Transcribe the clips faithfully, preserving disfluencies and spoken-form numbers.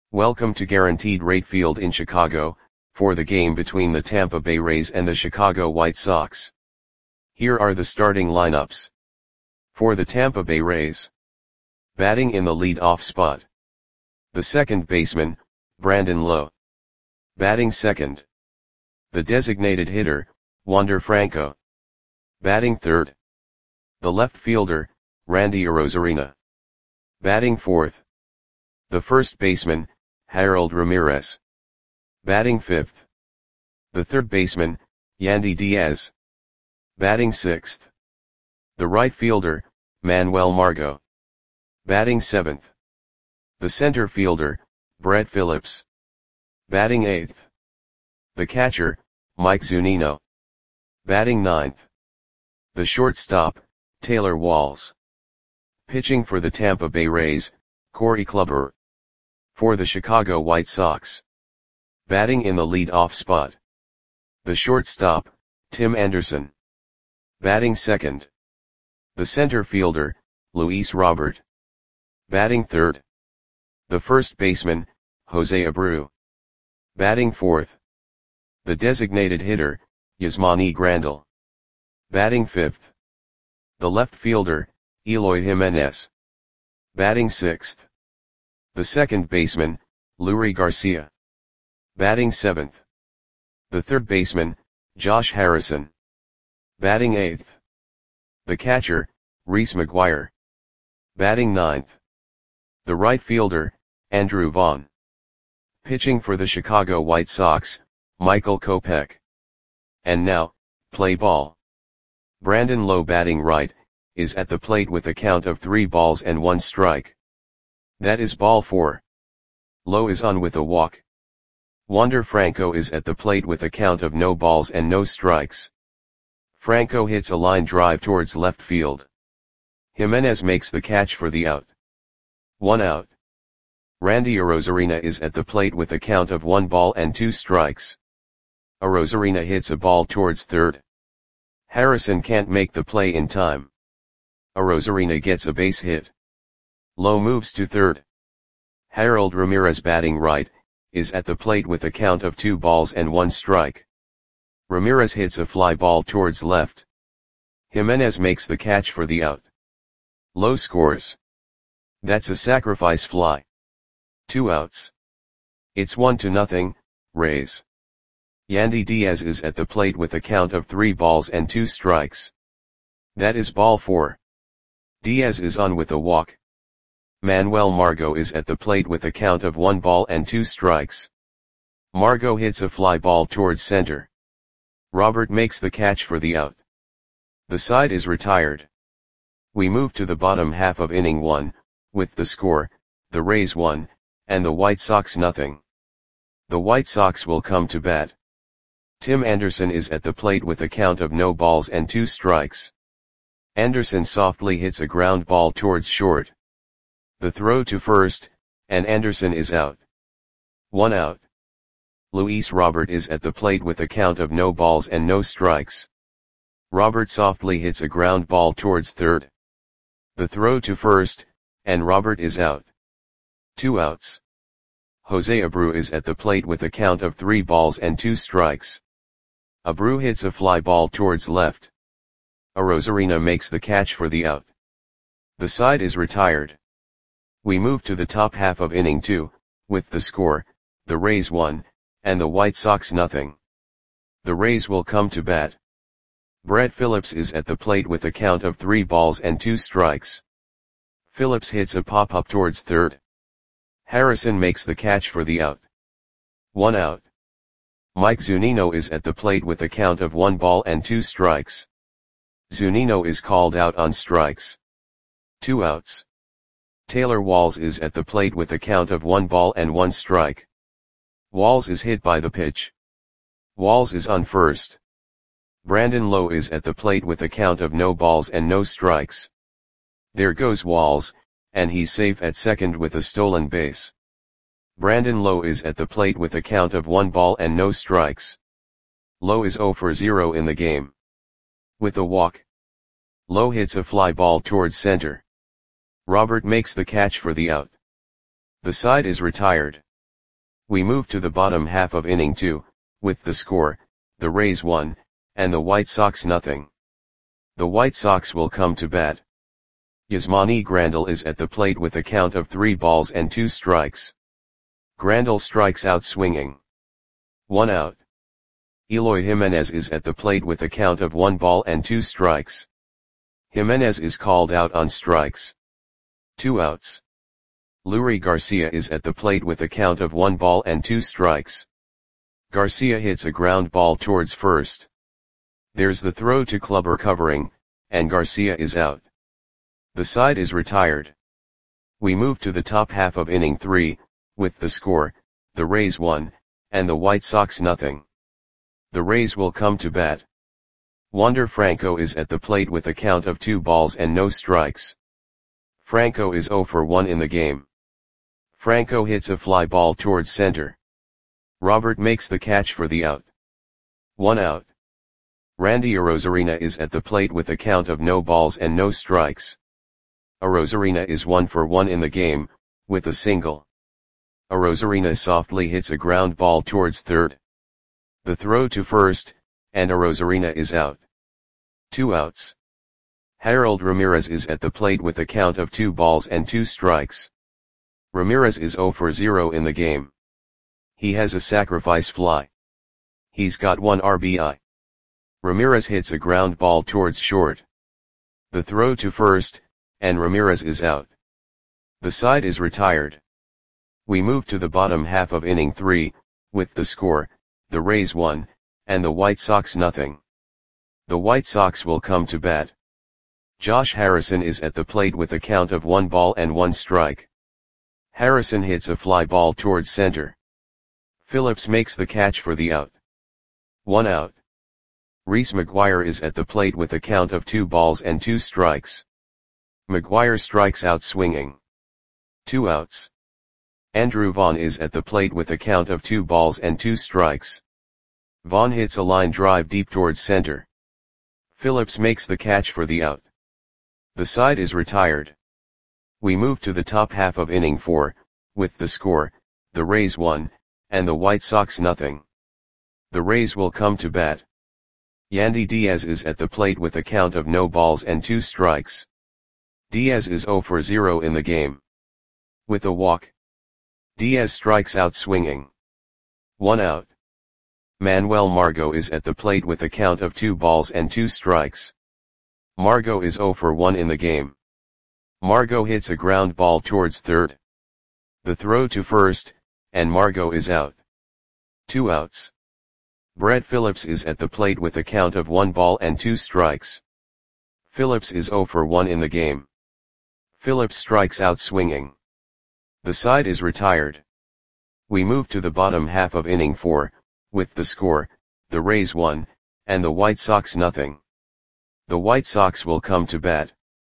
Welcome to Guaranteed Rate Field in Chicago, for the game between the Tampa Bay Rays and the Chicago White Sox. Here are the starting lineups. For the Tampa Bay Rays. Batting in the lead-off spot. The second baseman, Brandon Lowe. Batting second. The designated hitter, Wander Franco. Batting third. The left fielder, Randy Arozarena. Batting fourth. The first baseman, Harold Ramirez. Batting fifth. The third baseman, Yandy Diaz. Batting sixth. The right fielder, Manuel Margot. Batting seventh. The center fielder, Brett Phillips. Batting eighth. The catcher, Mike Zunino. Batting ninth. The shortstop, Taylor Walls. Pitching for the Tampa Bay Rays, Corey Kluber. For the Chicago White Sox. Batting in the lead-off spot. The shortstop, Tim Anderson. Batting second. The center fielder, Luis Robert. Batting third. The first baseman, Jose Abreu. Batting fourth. The designated hitter, Yasmani Grandal. Batting fifth. The left fielder, Eloy Jimenez. Batting sixth. The second baseman, Leury Garcia. Batting seventh. The third baseman, Josh Harrison. Batting eighth. The catcher, Reese McGuire. Batting ninth. The right fielder, Andrew Vaughn. Pitching for the Chicago White Sox, Michael Kopech. And now, play ball. Brandon Lowe batting right, is at the plate with a count of three balls and one strike. That is ball four. Lowe is on with a walk. Wander Franco is at the plate with a count of no balls and no strikes. Franco hits a line drive towards left field. Jimenez makes the catch for the out. One out. Randy Arozarena is at the plate with a count of one ball and two strikes. Arozarena hits a ball towards third. Harrison can't make the play in time. Arozarena gets a base hit. Lowe moves to third. Harold Ramirez batting right, is at the plate with a count of two balls and one strike. Ramirez hits a fly ball towards left. Jimenez makes the catch for the out. Lowe scores. That's a sacrifice fly. Two outs. It's one to nothing, Rays. Yandy Diaz is at the plate with a count of three balls and two strikes. That is ball four. Diaz is on with a walk. Manuel Margot is at the plate with a count of one ball and two strikes. Margot hits a fly ball towards center. Robert makes the catch for the out. The side is retired. We move to the bottom half of inning one, with the score, the Rays one, and the White Sox nothing. The White Sox will come to bat. Tim Anderson is at the plate with a count of no balls and two strikes. Anderson softly hits a ground ball towards short. The throw to first, and Anderson is out. One out. Luis Robert is at the plate with a count of no balls and no strikes. Robert softly hits a ground ball towards third. The throw to first, and Robert is out. Two outs. Jose Abreu is at the plate with a count of three balls and two strikes. Abreu hits a fly ball towards left. Arozarena makes the catch for the out. The side is retired. We move to the top half of inning two, with the score, the Rays one, and the White Sox nothing. The Rays will come to bat. Brett Phillips is at the plate with a count of three balls and two strikes. Phillips hits a pop-up towards third. Harrison makes the catch for the out. One out. Mike Zunino is at the plate with a count of one ball and two strikes. Zunino is called out on strikes. Two outs. Taylor Walls is at the plate with a count of one ball and one strike. Walls is hit by the pitch. Walls is on first. Brandon Lowe is at the plate with a count of no balls and no strikes. There goes Walls, and he's safe at second with a stolen base. Brandon Lowe is at the plate with a count of one ball and no strikes. Lowe is zero for zero in the game. With a walk. Lowe hits a fly ball towards center. Robert makes the catch for the out. The side is retired. We move to the bottom half of inning two, with the score, the Rays one, and the White Sox nothing. The White Sox will come to bat. Yasmani Grandal is at the plate with a count of three balls and two strikes. Grandal strikes out swinging. One out. Eloy Jimenez is at the plate with a count of one ball and two strikes. Jimenez is called out on strikes. Two outs. Leury Garcia is at the plate with a count of one ball and two strikes. Garcia hits a ground ball towards first. There's the throw to Kluber covering, and Garcia is out. The side is retired. We move to the top half of inning three, with the score, the Rays one, and the White Sox nothing. The Rays will come to bat. Wander Franco is at the plate with a count of two balls and no strikes. Franco is oh for one in the game. Franco hits a fly ball towards center. Robert makes the catch for the out. One out. Randy Arozarena is at the plate with a count of no balls and no strikes. Arozarena is one for one in the game, with a single. Arozarena softly hits a ground ball towards third. The throw to first, and Arozarena is out. Two outs. Harold Ramirez is at the plate with a count of two balls and two strikes. Ramirez is oh for zero in the game. He has a sacrifice fly. He's got one R B I. Ramirez hits a ground ball towards short. The throw to first, and Ramirez is out. The side is retired. We move to the bottom half of inning three, with the score, the Rays one, and the White Sox nothing. The White Sox will come to bat. Josh Harrison is at the plate with a count of one ball and one strike. Harrison hits a fly ball towards center. Phillips makes the catch for the out. One out. Reese McGuire is at the plate with a count of two balls and two strikes. McGuire strikes out swinging. Two outs. Andrew Vaughn is at the plate with a count of two balls and two strikes. Vaughn hits a line drive deep towards center. Phillips makes the catch for the out. The side is retired. We move to the top half of inning four, with the score, the Rays one, and the White Sox nothing. The Rays will come to bat. Yandy Diaz is at the plate with a count of no balls and two strikes. Diaz is oh for zero in the game. With a walk. Diaz strikes out swinging. One out. Manuel Margot is at the plate with a count of two balls and two strikes. Margot is oh for one in the game. Margot hits a ground ball towards third. The throw to first, and Margot is out. Two outs. Brett Phillips is at the plate with a count of one ball and two strikes. Phillips is oh for one in the game. Phillips strikes out swinging. The side is retired. We move to the bottom half of inning four, with the score, the Rays one, and the White Sox nothing. The White Sox will come to bat.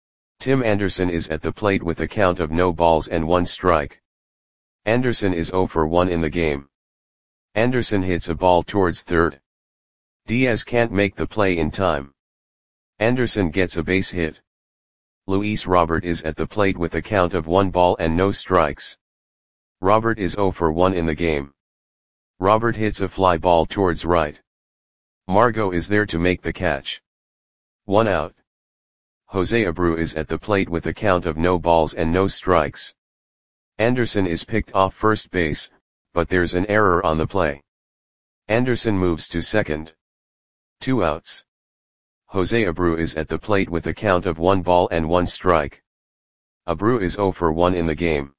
Tim Anderson is at the plate with a count of no balls and one strike. Anderson is oh for one in the game. Anderson hits a ball towards third. Diaz can't make the play in time. Anderson gets a base hit. Luis Robert is at the plate with a count of one ball and no strikes. Robert is oh for one in the game. Robert hits a fly ball towards right. Margot is there to make the catch. One out. Jose Abreu is at the plate with a count of no balls and no strikes. Anderson is picked off first base, but there's an error on the play. Anderson moves to second. Two outs. Jose Abreu is at the plate with a count of one ball and one strike. Abreu is oh for one in the game.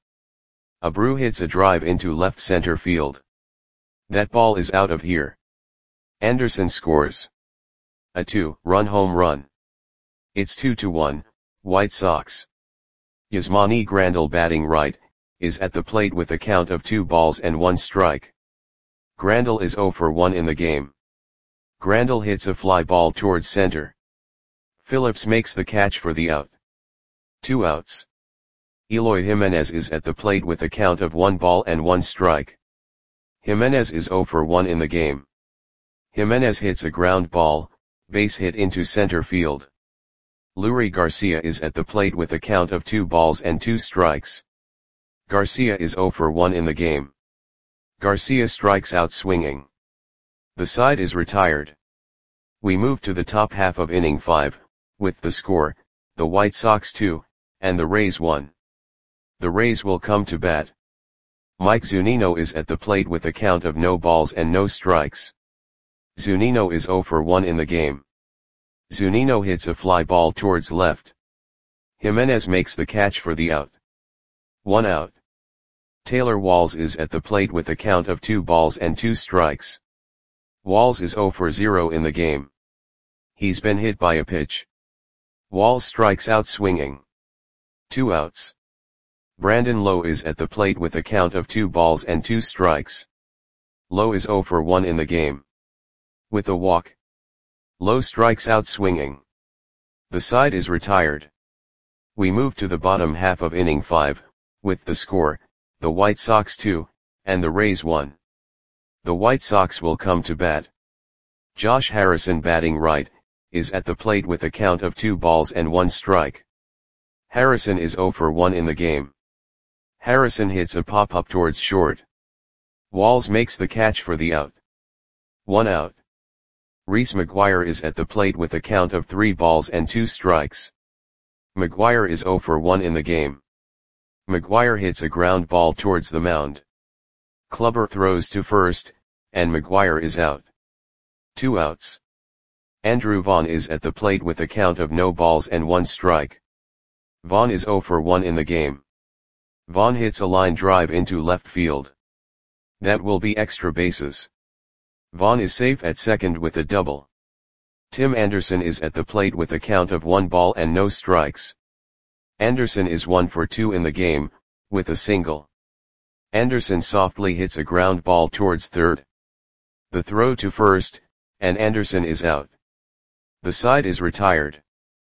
Abreu hits a drive into left center field. That ball is out of here. Anderson scores a two-run home run. It's two to one, White Sox. Yasmani Grandal, batting right, is at the plate with a count of two balls and one strike. Grandal is oh for one in the game. Grandal hits a fly ball towards center. Phillips makes the catch for the out. Two outs. Eloy Jimenez is at the plate with a count of one ball and one strike. Jimenez is oh for one in the game. Jimenez hits a ground ball, base hit into center field. Leury Garcia is at the plate with a count of two balls and two strikes. Garcia is oh for one in the game. Garcia strikes out swinging. The side is retired. We move to the top half of inning five, with the score, the White Sox two, and the Rays one. The Rays will come to bat. Mike Zunino is at the plate with a count of no balls and no strikes. Zunino is oh for one in the game. Zunino hits a fly ball towards left. Jimenez makes the catch for the out. One out. Taylor Walls is at the plate with a count of two balls and two strikes. Walls is oh for zero in the game. He's been hit by a pitch. Walls strikes out swinging. Two outs. Brandon Lowe is at the plate with a count of two balls and two strikes. Lowe is oh for one in the game. With a walk. Lowe strikes out swinging. The side is retired. We move to the bottom half of inning five, with the score, the White Sox two, and the Rays one. The White Sox will come to bat. Josh Harrison, batting right, is at the plate with a count of two balls and one strike. Harrison is oh for one in the game. Harrison hits a pop-up towards short. Walls makes the catch for the out. One out. Reese McGuire is at the plate with a count of three balls and two strikes. McGuire is oh for one in the game. McGuire hits a ground ball towards the mound. Clubber throws to first, and McGuire is out. Two outs. Andrew Vaughn is at the plate with a count of no balls and one strike. Vaughn is oh for one in the game. Vaughn hits a line drive into left field. That will be extra bases. Vaughn is safe at second with a double. Tim Anderson is at the plate with a count of one ball and no strikes. Anderson is one for two in the game, with a single. Anderson softly hits a ground ball towards third. The throw to first, and Anderson is out. The side is retired.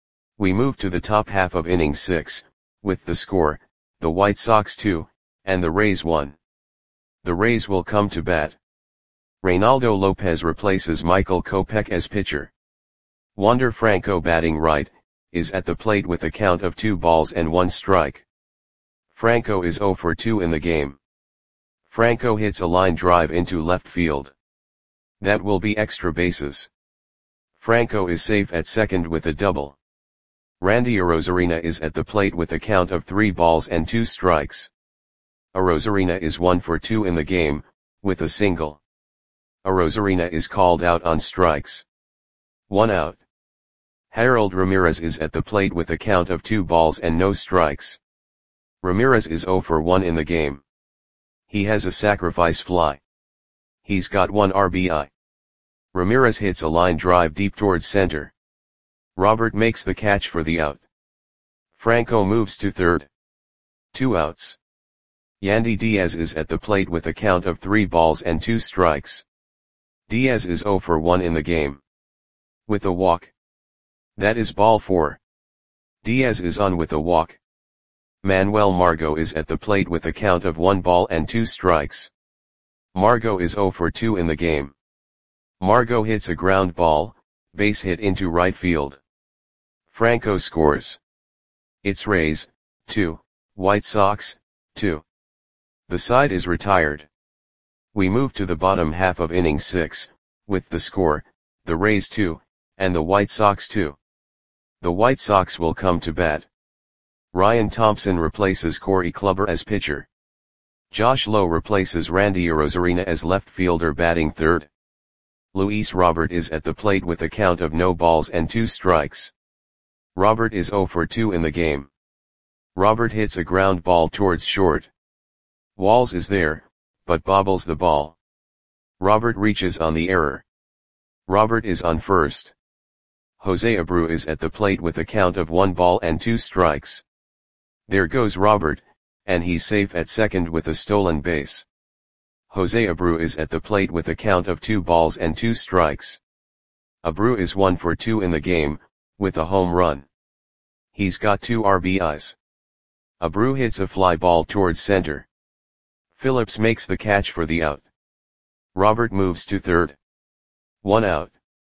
We move to the top half of inning six, with the score, the White Sox two, and the Rays one. The Rays will come to bat. Reynaldo Lopez replaces Michael Kopech as pitcher. Wander Franco, batting right, is at the plate with a count of two balls and one strike. Franco is oh for two in the game. Franco hits a line drive into left field. That will be extra bases. Franco is safe at second with a double. Randy Arozarena is at the plate with a count of three balls and two strikes. Arozarena is one for two in the game, with a single. Arozarena is called out on strikes. One out. Harold Ramirez is at the plate with a count of two balls and no strikes. Ramirez is oh for one in the game. He has a sacrifice fly. He's got one R B I. Ramirez hits a line drive deep towards center. Robert makes the catch for the out. Franco moves to third. Two outs. Yandy Diaz is at the plate with a count of three balls and two strikes. Diaz is oh for one in the game. With a walk. That is ball four. Diaz is on with a walk. Manuel Margot is at the plate with a count of one ball and two strikes. Margot is oh for two in the game. Margot hits a ground ball, base hit into right field. Franco scores. It's Rays, two, White Sox, two. The side is retired. We move to the bottom half of inning six, with the score, the Rays two, and the White Sox two. The White Sox will come to bat. Ryan Thompson replaces Corey Kluber as pitcher. Josh Lowe replaces Randy Arozarena as left fielder, batting third. Luis Robert is at the plate with a count of no balls and two strikes. Robert is oh for two in the game. Robert hits a ground ball towards short. Walls is there, but bobbles the ball. Robert reaches on the error. Robert is on first. Jose Abreu is at the plate with a count of one ball and two strikes. There goes Robert, and he's safe at second with a stolen base. Jose Abreu is at the plate with a count of two balls and two strikes. Abreu is one for two in the game, with a home run. He's got two R B Is. Abreu hits a fly ball towards center. Phillips makes the catch for the out. Robert moves to third. One out.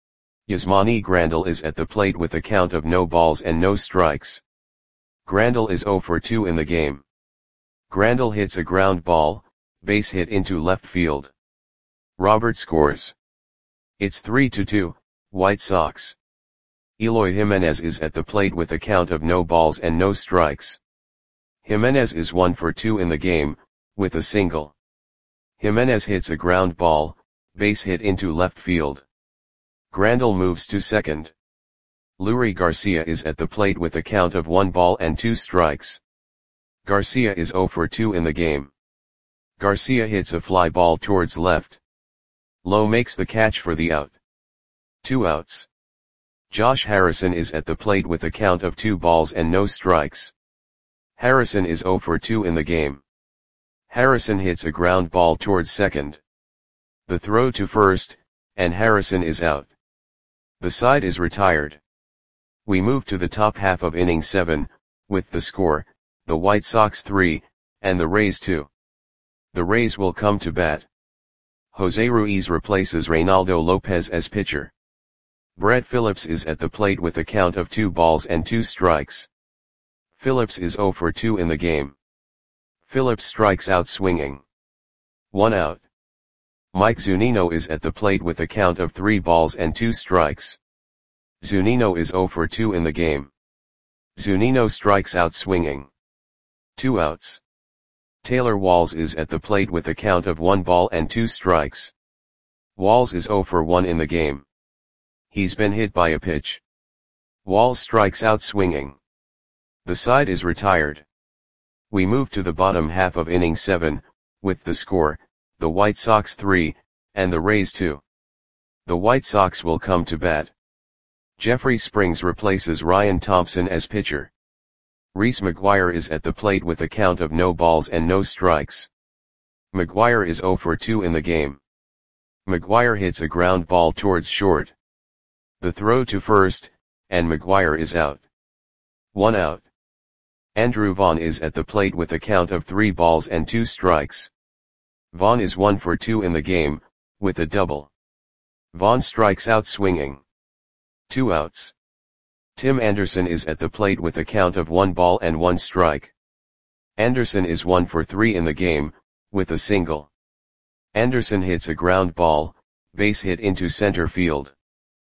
Yasmani Grandal is at the plate with a count of no balls and no strikes. Grandal is oh for two in the game. Grandal hits a ground ball, base hit into left field. Robert scores. It's three to two, White Sox. Eloy Jimenez is at the plate with a count of no balls and no strikes. Jimenez is one for two in the game, with a single. Jimenez hits a ground ball, base hit into left field. Grandal moves to second. Leury Garcia is at the plate with a count of one ball and two strikes. Garcia is zero for two in the game. Garcia hits a fly ball towards left. Lowe makes the catch for the out. Two outs. Josh Harrison is at the plate with a count of two balls and no strikes. Harrison is zero for two in the game. Harrison hits a ground ball towards second. The throw to first, and Harrison is out. The side is retired. We move to the top half of inning seven, with the score, the White Sox three, and the Rays two. The Rays will come to bat. Jose Ruiz replaces Reynaldo Lopez as pitcher. Brett Phillips is at the plate with a count of two balls and two strikes. Phillips is zero for two in the game. Phillips strikes out swinging. One out. Mike Zunino is at the plate with a count of three balls and two strikes. Zunino is zero for two in the game. Zunino strikes out swinging. Two outs. Taylor Walls is at the plate with a count of one ball and two strikes. Walls is zero for one in the game. He's been hit by a pitch. Walls strikes out swinging. The side is retired. We move to the bottom half of inning seven, with the score, the White Sox three, and the Rays two. The White Sox will come to bat. Jeffrey Springs replaces Ryan Thompson as pitcher. Reese McGuire is at the plate with a count of no balls and no strikes. McGuire is zero for two in the game. McGuire hits a ground ball towards short. The throw to first, and McGuire is out. One out. Andrew Vaughn is at the plate with a count of three balls and two strikes. Vaughn is one for two in the game, with a double. Vaughn strikes out swinging. Two outs. Tim Anderson is at the plate with a count of one ball and one strike. Anderson is one for three in the game, with a single. Anderson hits a ground ball, base hit into center field.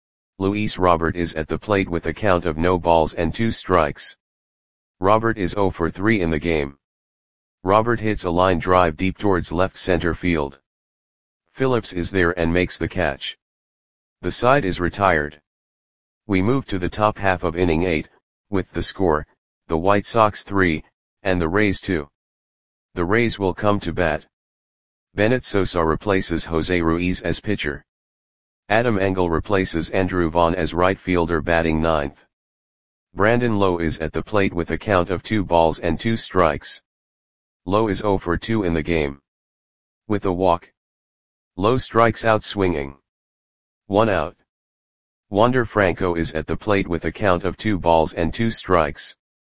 Luis Robert is at the plate with a count of no balls and two strikes. Robert is zero for three in the game. Robert hits a line drive deep towards left center field. Phillips is there and makes the catch. The side is retired. We move to the top half of inning eight, with the score, the White Sox three, and the Rays two. The Rays will come to bat. Bennett Sosa replaces Jose Ruiz as pitcher. Adam Engel replaces Andrew Vaughn as right fielder batting ninth. Brandon Lowe is at the plate with a count of two balls and two strikes. Lowe is zero for two in the game. With a walk. Lowe strikes out swinging. One out. Wander Franco is at the plate with a count of two balls and two strikes.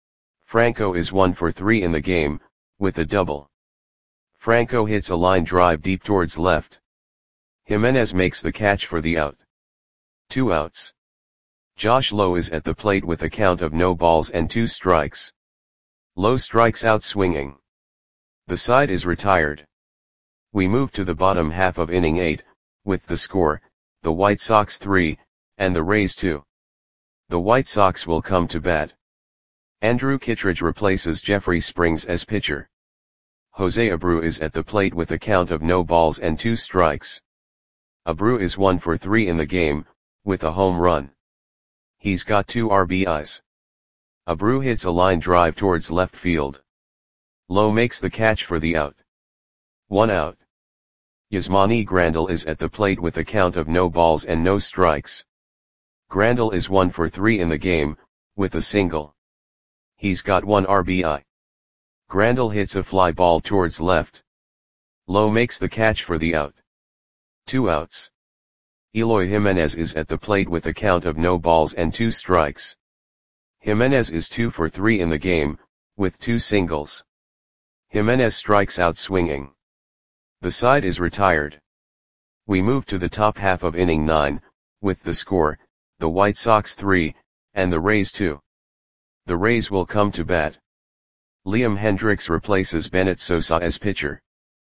Franco is one for three in the game, with a double. Franco hits a line drive deep towards left. Jimenez makes the catch for the out. Two outs. Josh Lowe is at the plate with a count of no balls and two strikes. Lowe strikes out swinging. The side is retired. We move to the bottom half of inning eight, with the score, the White Sox three, and the Rays two. The White Sox will come to bat. Andrew Kittredge replaces Jeffrey Springs as pitcher. Jose Abreu is at the plate with a count of no balls and two strikes. Abreu is one for three in the game, with a home run. He's got two R B Is. Abreu hits a line drive towards left field. Lowe makes the catch for the out. One out. Yasmani Grandal is at the plate with a count of no balls and no strikes. Grandal is one for three in the game, with a single. He's got one R B I. Grandal hits a fly ball towards left. Lowe makes the catch for the out. Two outs. Eloy Jimenez is at the plate with a count of no balls and two strikes. Jimenez is two for three in the game, with two singles. Jimenez strikes out swinging. The side is retired. We move to the top half of inning nine, with the score, the White Sox three, and the Rays two. The Rays will come to bat. Liam Hendriks replaces Bennett Sosa as pitcher.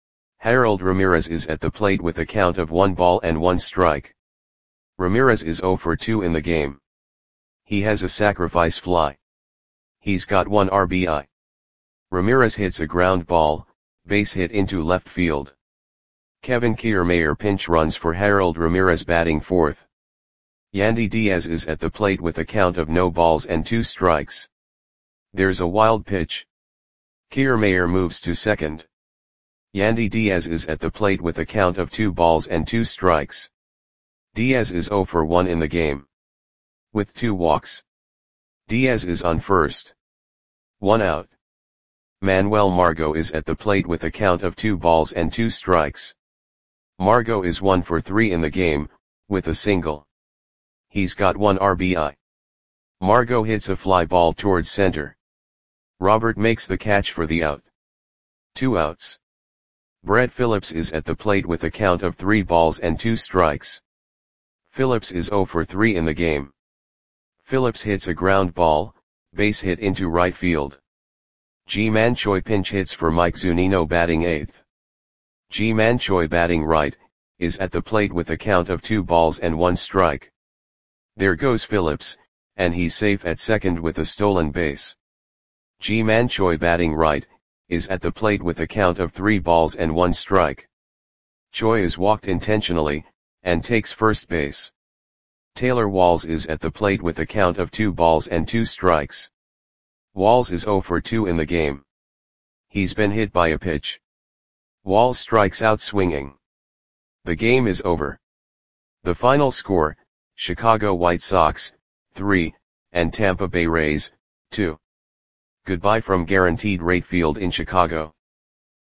Harold Ramirez is at the plate with a count of one ball and one strike. Ramirez is zero for two in the game. He has a sacrifice fly. He's got one R B I. Ramirez hits a ground ball, base hit into left field. Kevin Kiermaier pinch runs for Harold Ramirez batting fourth. Yandy Diaz is at the plate with a count of no balls and two strikes. There's a wild pitch. Kiermaier moves to second. Yandy Diaz is at the plate with a count of two balls and two strikes. Diaz is zero for one in the game. With two walks. Diaz is on first. One out. Manuel Margot is at the plate with a count of two balls and two strikes. Margot is one for three in the game, with a single. He's got one R B I. Margot hits a fly ball towards center. Robert makes the catch for the out. Two outs. Brett Phillips is at the plate with a count of three balls and two strikes. Phillips is zero for three in the game. Phillips hits a ground ball, base hit into right field. Ji-Man Choi pinch hits for Mike Zunino batting eighth. Ji-Man Choi batting right, is at the plate with a count of two balls and one strike. There goes Phillips, and he's safe at second with a stolen base. Ji-Man Choi batting right, is at the plate with a count of three balls and one strike. Choi is walked intentionally, and takes first base. Taylor Walls is at the plate with a count of two balls and two strikes. Walls is zero for two in the game. He's been hit by a pitch. Walls strikes out swinging. The game is over. The final score, Chicago White Sox, three, and Tampa Bay Rays, two. Goodbye from Guaranteed Rate Field in Chicago.